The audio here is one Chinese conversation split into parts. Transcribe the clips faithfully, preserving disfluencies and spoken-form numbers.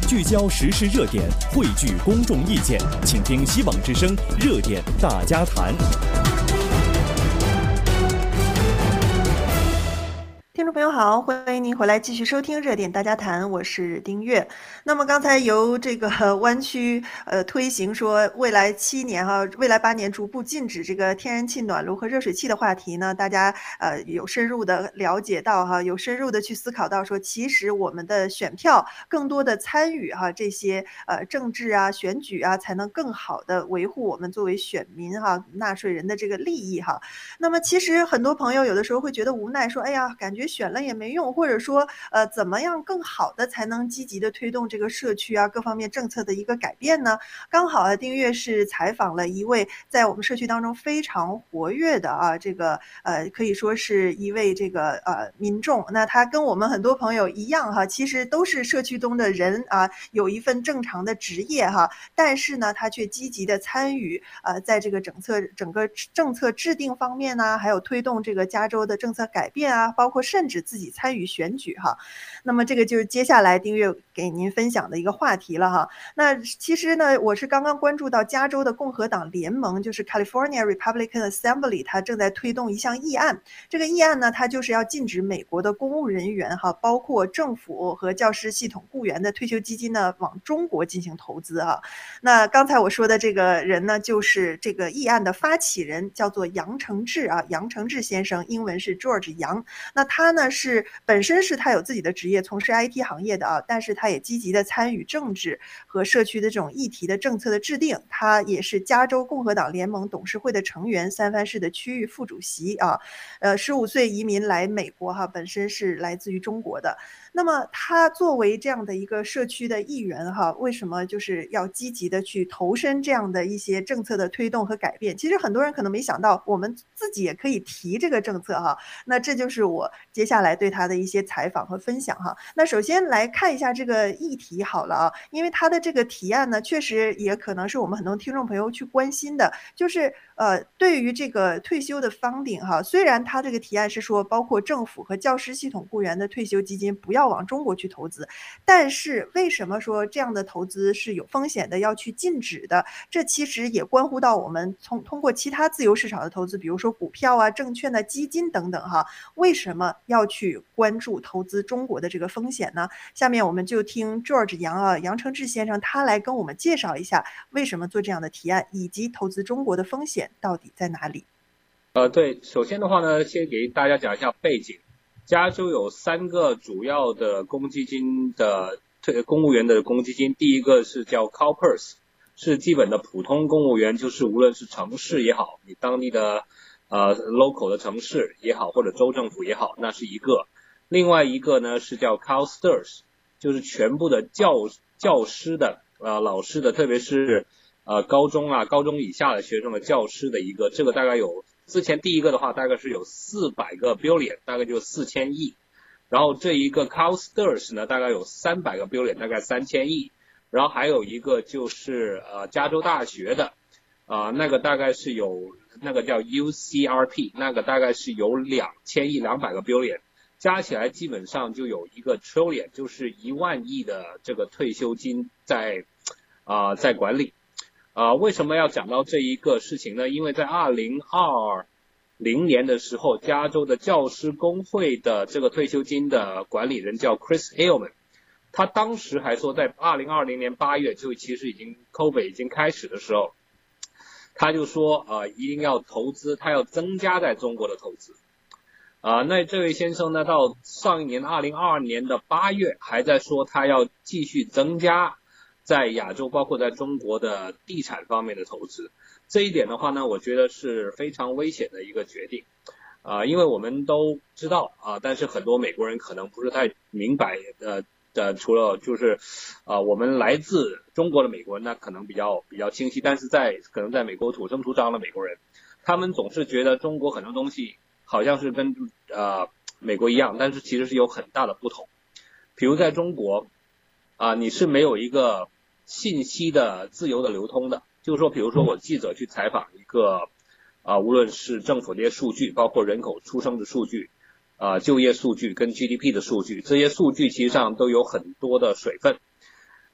聚焦时事热点，汇聚公众意见，请听希望之声热点大家谈。 听众朋友好，欢迎您回来继续收听热点大家谈，我是丁月。那么刚才由这个湾区呃推行说未来七年哈、啊，未来八年逐步禁止这个天然气暖炉和热水器的话题呢，大家呃有深入的了解到哈，有深入的去思考到说，其实我们的选票更多的参与哈这些呃政治啊选举啊，才能更好的维护我们作为选民哈纳税人的这个利益哈。那么其实很多朋友有的时候会觉得无奈，说哎呀，感觉选了也没用，或者说呃怎么样更好的才能积极的推动这个社区啊各方面政策的一个改变呢？刚好啊，丁月是采访了一位在我们社区当中非常活跃的啊这个呃可以说是一位这个呃民众，那他跟我们很多朋友一样哈，其实都是社区中的人啊，有一份正常的职业哈，但是呢他却积极的参与呃在这个整策整个政策制定方面呢，还有推动这个加州的政策改变啊，包括甚至自己参与选举哈。那么这个就是接下来丁月给您分享的一个话题了哈。那其实呢，我是刚刚关注到加州的共和党联盟，就是 California Republican Assembly， 它正在推动一项议案。这个议案呢，它就是要禁止美国的公务人员哈，包括政府和教师系统雇员的退休基金呢，往中国进行投资啊。那刚才我说的这个人呢，就是这个议案的发起人，叫做杨承志啊，杨承志先生，英文是 George 杨。那他呢是本身是他有自己的职业，从事 I T 行业的啊，但是他也积极的参与政治和社区的这种议题的政策的制定。他也是加州共和党联盟董事会的成员，三藩市的区域副主席啊。呃，十五岁移民来美国哈，本身是来自于中国的。那么他作为这样的一个社区的议员哈，为什么就是要积极的去投身这样的一些政策的推动和改变？其实很多人可能没想到，我们自己也可以提这个政策哈。那这就是我接下来对他的一些采访和分享哈。那首先来看一下这个议题好了啊，因为他的这个提案呢，确实也可能是我们很多听众朋友去关心的，就是呃，对于这个退休的 funding 哈，虽然他这个提案是说包括政府和教师系统雇员的退休基金不要往中国去投资，但是为什么说这样的投资是有风险的，要去禁止的？这其实也关乎到我们从通过其他自由市场的投资，比如说股票啊、证券的基金等等哈，为什么要去关注投资中国的这个风险呢？下面我们就听 George 杨啊杨承志先生他来跟我们介绍一下为什么做这样的提案，以及投资中国的风险到底在哪里。 呃，对，首先的话呢，先给大家讲一下背景。加州有三个主要的公积金的退公务员的公积金，第一个是叫 CalPERS， 是基本的普通公务员，就是无论是城市也好，你当地的呃 local 的城市也好，或者州政府也好，那是一个。另外一个呢是叫 CalSTRS， 就是全部的教教师的呃老师的，特别是呃高中啊高中以下的学生的教师的一个，这个大概有之前第一个的话大概是有四百个 billion， 大概就四千亿。然后这一个 CalSTRS 呢大概有三百个 billion， 大概三千亿。然后还有一个就是呃加州大学的啊、呃、那个大概是有那个叫 U C R P， 那个大概是有两千亿两百个 billion， 加起来基本上就有一个 trillion， 就是一万亿的这个退休金在啊、呃、在管理。啊、呃，为什么要讲到这一个事情呢？因为在二零二零年的时候，加州的教师工会的这个退休金的管理人叫 Chris Ailman， 他当时还说，在二零二零年八月，就其实已经 COVID 已经开始的时候，他就说呃一定要投资，他要增加在中国的投资。啊、呃，那这位先生呢，到上一年二零二二年的八月，还在说他要继续增加在亚洲，包括在中国的地产方面的投资。这一点的话呢，我觉得是非常危险的一个决定。啊、呃，因为我们都知道啊、呃，但是很多美国人可能不是太明白呃呃，除了就是啊、呃，我们来自中国的美国人呢，可能比较比较清晰，但是在可能在美国土生土长的美国人，他们总是觉得中国很多东西好像是跟呃美国一样，但是其实是有很大的不同。比如在中国啊、呃，你是没有一个信息的自由的流通的，就是说，比如说我记者去采访一个啊、呃，无论是政府这些数据，包括人口出生的数据。啊、呃，就业数据跟 G D P 的数据，这些数据其实上都有很多的水分。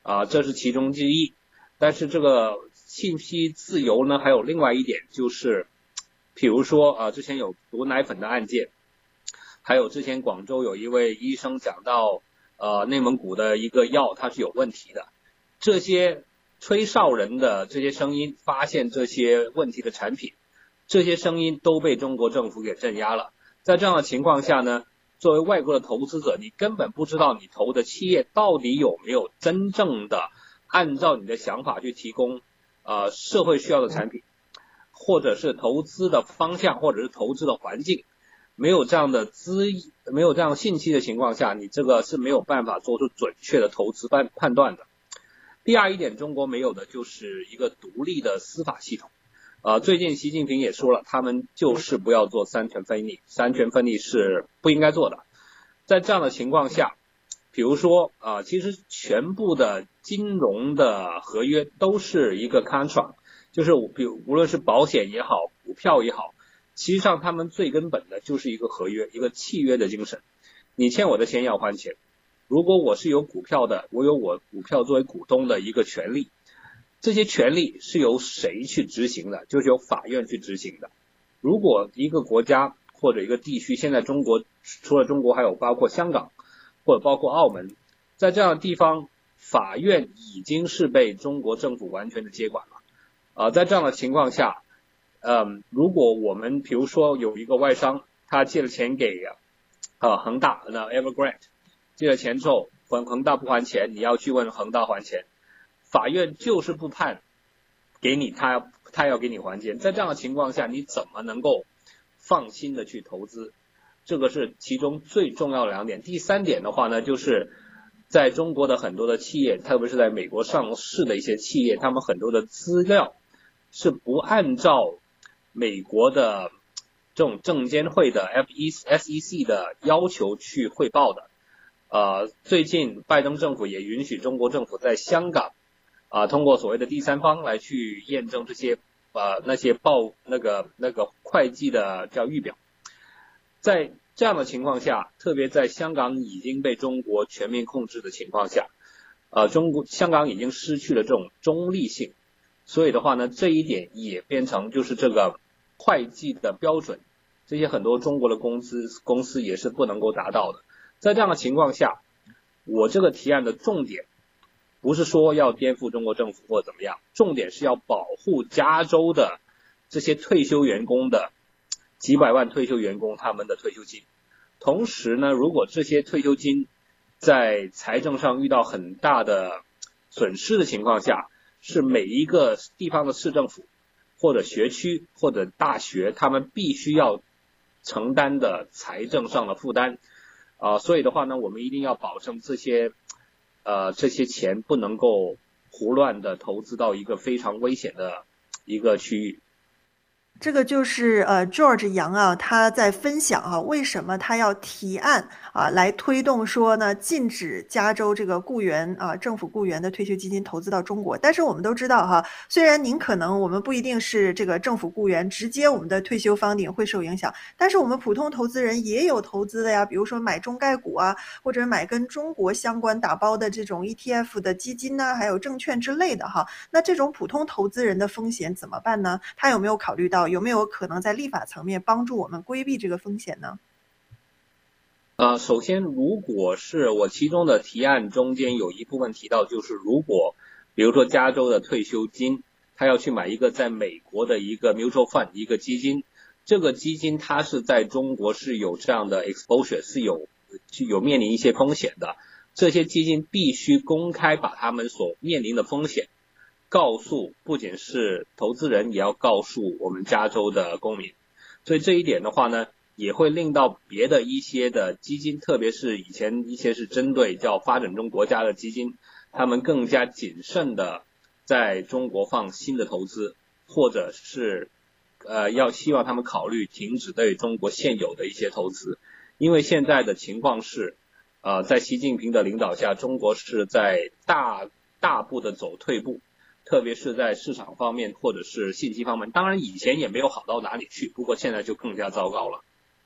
啊，这是其中之一。但是这个信息自由呢，还有另外一点就是，比如说啊，之前有毒奶粉的案件，还有之前广州有一位医生讲到，呃，内蒙古的一个药它是有问题的，这些吹哨人的这些声音，发现这些问题的产品，这些声音都被中国政府给镇压了。在这样的情况下呢，作为外国的投资者，你根本不知道你投的企业到底有没有真正的按照你的想法去提供呃社会需要的产品，或者是投资的方向，或者是投资的环境，没有这样的资没有这样的信息的情况下，你这个是没有办法做出准确的投资判判断的。第二一点，中国没有的就是一个独立的司法系统。呃，最近习近平也说了，他们就是不要做三权分立，三权分立是不应该做的。在这样的情况下，比如说啊、呃，其实全部的金融的合约都是一个 contract， 就是比如无论是保险也好，股票也好，其实上他们最根本的就是一个合约，一个契约的精神。你欠我的钱要还钱。如果我是有股票的，我有我股票作为股东的一个权利，这些权利是由谁去执行的？就是由法院去执行的。如果一个国家或者一个地区，现在中国除了中国还有包括香港或者包括澳门，在这样的地方，法院已经是被中国政府完全的接管了。啊、呃，在这样的情况下，嗯，如果我们比如说有一个外商，他借了钱给啊恒大，那 Evergrande 借了钱之后，恒恒大不还钱，你要去问恒大还钱，法院就是不判给你，他要他要给你还钱。在这样的情况下，你怎么能够放心的去投资？这个是其中最重要的两点。第三点的话呢，就是在中国的很多的企业，特别是在美国上市的一些企业，他们很多的资料是不按照美国的这种证监会的 F E S E C 的要求去汇报的。呃，最近拜登政府也允许中国政府在香港啊、呃，通过所谓的第三方来去验证这些呃那些报那个那个会计的叫预表。在这样的情况下，特别在香港已经被中国全面控制的情况下，呃，中国香港已经失去了这种中立性，所以的话呢，这一点也变成就是这个会计的标准，这些很多中国的公司公司也是不能够达到的。在这样的情况下，我这个提案的重点不是说要颠覆中国政府或怎么样，重点是要保护加州的这些退休员工的几百万退休员工他们的退休金。同时呢，如果这些退休金在财政上遇到很大的损失的情况下，是每一个地方的市政府或者学区或者大学他们必须要承担的财政上的负担。啊、呃，所以的话呢，我们一定要保证这些呃这些钱不能够胡乱的投资到一个非常危险的一个区域。 这个就是呃 George 杨啊，他在分享啊，为什么他要提案啊来推动说呢，禁止加州这个雇员啊政府雇员的退休基金投资到中国。但是我们都知道哈，虽然您可能我们不一定是这个政府雇员，直接我们的退休方顶会受影响，但是我们普通投资人也有投资的呀，比如说买中概股啊，或者买跟中国相关打包的这种 E T F 的基金呐、啊，还有证券之类的哈。那这种普通投资人的风险怎么办呢？他有没有考虑到有没有可能在立法层面帮助我们规避这个风险呢？ 呃，首先，如果是我其中的提案中间有一部分提到，就是如果比如说加州的退休金，他要去买一个在美国的一个 mutual fund 一个基金，这个基金它是在中国是有这样的 exposure， 是有有面临一些风险的，这些基金必须公开把他们所面临的风险告诉不仅是投资人，也要告诉我们加州的公民。所以这一点的话呢，也会令到别的一些的基金，特别是以前一些是针对叫发展中国家的基金，他们更加谨慎的在中国放新的投资，或者是呃要希望他们考虑停止对中国现有的一些投资。因为现在的情况是呃在习近平的领导下，中国是在大大步的走退步，特别是在市场方面或者是信息方面，当然以前也没有好到哪里去，不过现在就更加糟糕了。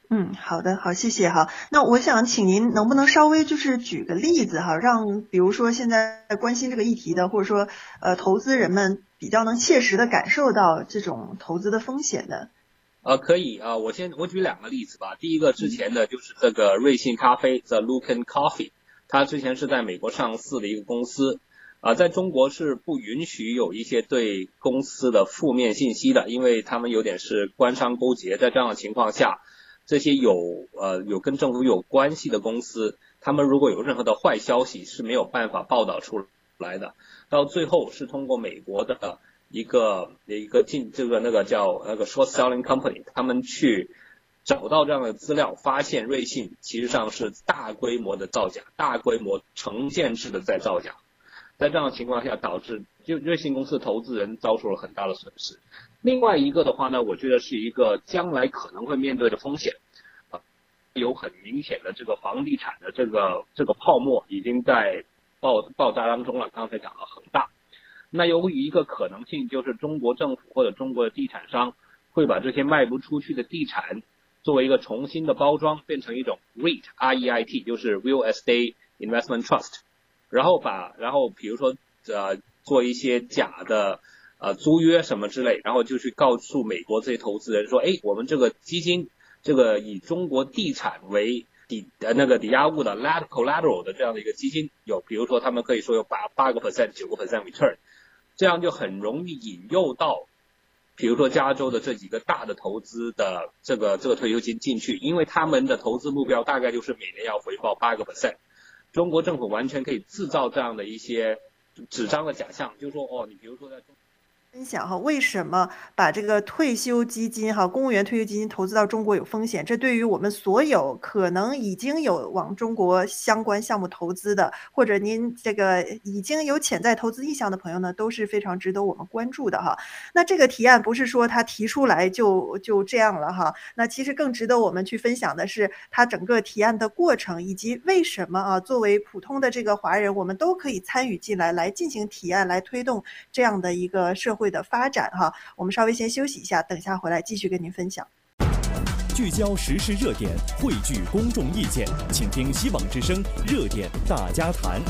嗯，好的，好，谢谢哈。那我想请您能不能稍微就是举个例子哈，让比如说现在关心这个议题的，或者说呃投资人们比较能切实的感受到这种投资的风险的。 呃，可以啊、呃，我先我举两个例子吧。第一个之前的就是这个瑞幸咖啡 The Luckin Coffee， 它之前是在美国上市的一个公司。啊、呃，在中国是不允许有一些对公司的负面信息的，因为他们有点是官商勾结。在这样的情况下，这些有呃有跟政府有关系的公司，他们如果有任何的坏消息是没有办法报道出来的。到最后是通过美国的一个一个进这个那个叫那个 short selling company， 他们去找到这样的资料，发现瑞幸其实上是大规模的造假，大规模成件制的在造假。在这样的情况下，导致就瑞幸公司的投资人遭受了很大的损失。另外一个的话呢，我觉得是一个将来可能会面对的风险，啊，有很明显的这个房地产的这个这个泡沫已经在爆爆炸当中了。刚才讲了恒大，那由于一个可能性就是中国政府或者中国的地产商会把这些卖不出去的地产作为一个重新的包装，变成一种 R E I T，R E I T 就是 Real Estate Investment Trust。然后把，然后比如说呃做一些假的呃租约什么之类，然后就去告诉美国这些投资人说，哎，我们这个基金，这个以中国地产为抵呃那个抵押物的 collateral 的这样的一个基金，有比如说他们可以说有八八个 percent 九个 percent return， 这样就很容易引诱到，比如说加州的这几个大的投资的这个这个退休金进去，因为他们的投资目标大概就是每年要回报八个 percent。中国政府完全可以制造这样的一些纸张的假象，就是说哦，你比如说在中分享哈，为什么把这个退休基金哈，公务员退休基金投资到中国有风险？这对于我们所有可能已经有往中国相关项目投资的，或者您这个已经有潜在投资意向的朋友呢，都是非常值得我们关注的哈。那这个提案不是说他提出来就就这样了哈，那其实更值得我们去分享的是他整个提案的过程，以及为什么啊，作为普通的这个华人，我们都可以参与进来，来进行提案，来推动这样的一个社会的发展哈。我们稍微先休息一下，等一下回来继续跟您分享。 聚焦时事热点，汇聚公众意见，请听希望之声热点大家谈。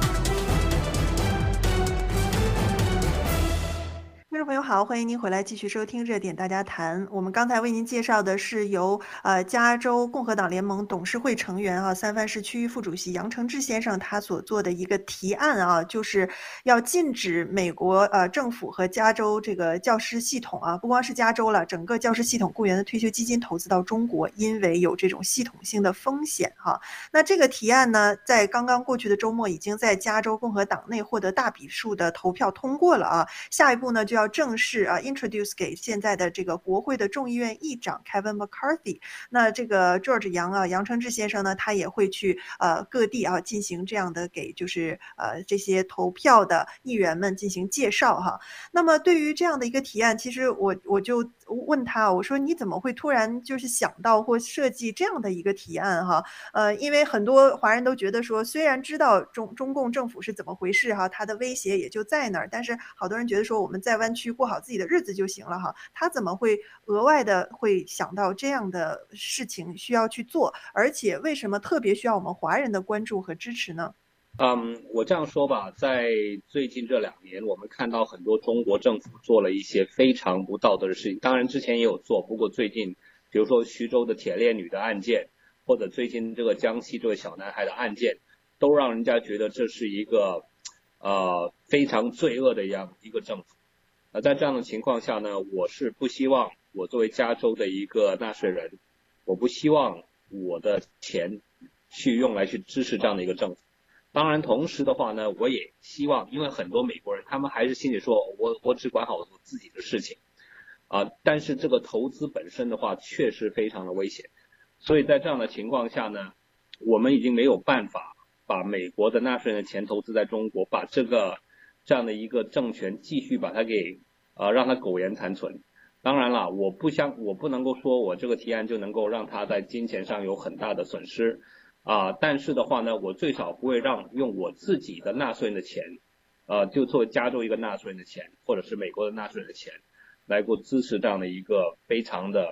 听众朋友好，欢迎您回来继续收听热点大家谈。我们刚才为您介绍的是由呃加州共和党联盟董事会成员啊三藩市区域副主席杨承志先生他所做的一个提案啊，就是要禁止美国呃政府和加州这个教师系统啊，不光是加州了，整个教师系统雇员的退休基金投资到中国，因为有这种系统性的风险哈。那这个提案呢，在刚刚过去的周末已经在加州共和党内获得大比数的投票通过了啊。下一步呢就要正式啊 introduce 给现在的这个国会的众议院议长 Kevin McCarthy。那这个 George 杨啊杨承志先生呢，他也会去呃各地啊进行这样的给就是呃这些投票的议员们进行介绍哈。那么对于这样的一个提案，其实我我就问他，我说你怎么会突然就是想到或设计这样的一个提案哈？呃，因为很多华人都觉得说，虽然知道中中共政府是怎么回事哈，它的威胁也就在那儿，但是好多人觉得说我们在湾区过好自己的日子就行了哈，他怎么会额外的会想到这样的事情需要去做，而且为什么特别需要我们华人的关注和支持呢？ 嗯，我这样说吧，在最近这两年，我们看到很多中国政府做了一些非常不道德的事情。当然之前也有做，不过最近，比如说徐州的铁链女的案件，或者最近这个江西这位小男孩的案件，都让人家觉得这是一个呃非常罪恶的一样一个政府。呃，在这样的情况下呢，我是不希望我作为加州的一个纳税人，我不希望我的钱去用来去支持这样的一个政府。当然同时的话呢，我也希望，因为很多美国人他们还是心里说我我只管好我自己的事情啊、呃，但是这个投资本身的话确实非常的危险。所以在这样的情况下呢，我们已经没有办法把美国的纳税人的钱投资在中国，把这个这样的一个政权继续把它给呃让它苟延残存。当然了，我不相我不能够说我这个提案就能够让它在金钱上有很大的损失啊、呃，但是的话呢，我最少不会让用我自己的纳税人的钱，呃，就作为加州一个纳税人的钱，或者是美国的纳税人的钱，来够支持这样的一个非常的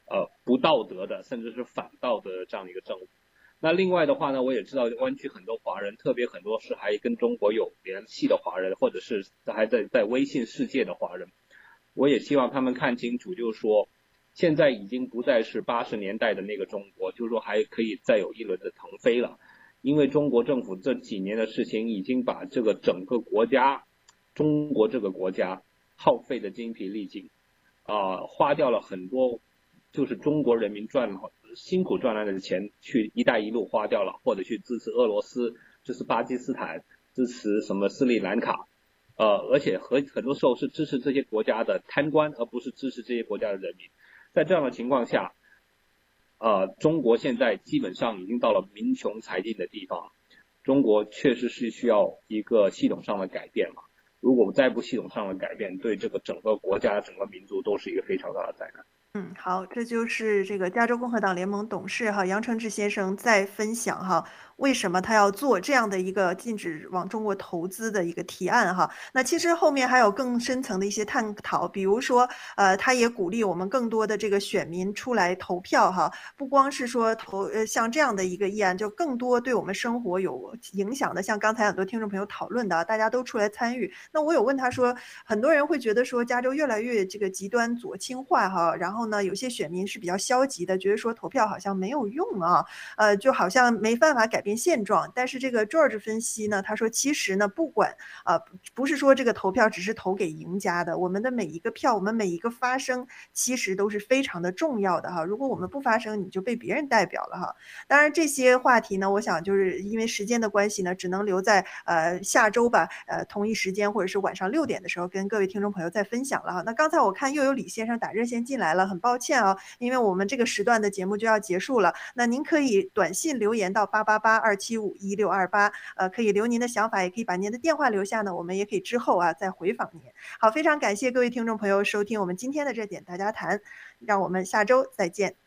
呃不道德的，甚至是反道德的这样的一个政府。那另外的话呢，我也知道湾区很多华人，特别很多是还跟中国有联系的华人，或者是还在在微信世界的华人，我也希望他们看清楚，就是说现在已经不再是八十年代的那个中国，就是说还可以再有一轮的腾飞了。因为中国政府这几年的事情已经把这个整个国家，中国这个国家耗费的精疲力尽，啊、呃，花掉了很多，就是中国人民赚了辛苦赚来的钱去一带一路花掉了，或者去支持俄罗斯、支持巴基斯坦、支持什么斯里兰卡，呃，而且和很多时候是支持这些国家的贪官，而不是支持这些国家的人民。在这样的情况下，呃，中国现在基本上已经到了民穷财尽的地方，中国确实是需要一个系统上的改变嘛。如果再不系统上的改变，对这个整个国家、整个民族都是一个非常大的灾难。 嗯，好，这就是这个加州共和党联盟董事哈杨承志先生在分享哈，为什么他要做这样的一个禁止往中国投资的一个提案哈。那其实后面还有更深层的一些探讨，比如说呃，他也鼓励我们更多的这个选民出来投票哈，不光是说投呃像这样的一个议案，就更多对我们生活有影响的，像刚才很多听众朋友讨论的，大家都出来参与。那我有问他说，很多人会觉得说加州越来越这个极端左倾化哈，然后呢，有些选民是比较消极的，觉得说投票好像没有用啊，呃，就好像没办法改变现状。但是这个 George 分析呢，他说其实呢，不管啊、呃，不是说这个投票只是投给赢家的，我们的每一个票，我们每一个发声，其实都是非常的重要的哈。如果我们不发声，你就被别人代表了哈。当然这些话题呢，我想就是因为时间的关系呢，只能留在呃下周吧，呃同一时间或者是晚上六点的时候跟各位听众朋友再分享了哈。那刚才我看又有李先生打热线进来了，很抱歉啊，因为我们这个时段的节目就要结束了。那您可以短信留言到八八八二七五一六二八，呃，可以留您的想法，也可以把您的电话留下呢，我们也可以之后啊再回访您。好，非常感谢各位听众朋友收听我们今天的热点大家谈，让我们下周再见。